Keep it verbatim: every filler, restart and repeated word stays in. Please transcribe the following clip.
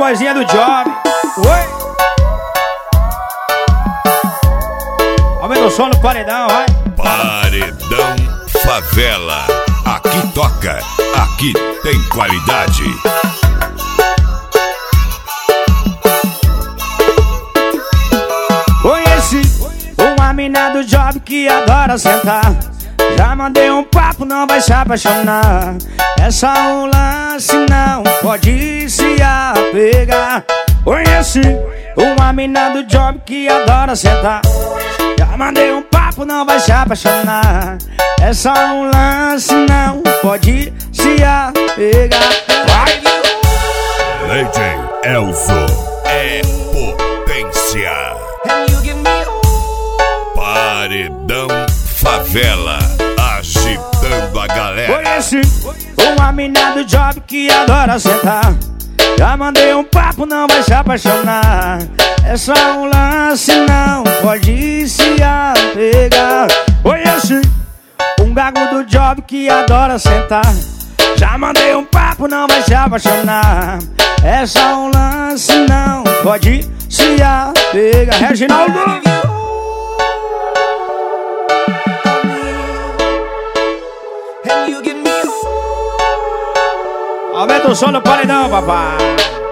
vozinha do Job. Oi. Aumenta o som no paredão, vai. Paredão Favela. Aqui toca, aqui tem qualidade. Conheci uma mina do Job que adora sentar. Já mandei um papo, não vai se apaixonar. É só um lance, não pode se apegar. Conheci uma mina do Job que adora sentar. Já mandei um papo, não vai se apaixonar. É só um lance, não pode se apegar. Vai! Lady Elzo é potência. Paredão Favela, agitando a galera. Conheci uma mina do Job que adora sentar. Já mandei um papo, não vai se apaixonar. É só um lance, não pode se apegar. Conheci um gago do Job que adora sentar. Já mandei um papo, não vai se apaixonar. É só um lance, não pode se apegar. Reginaldo! Aumenta o som no paredão, papai.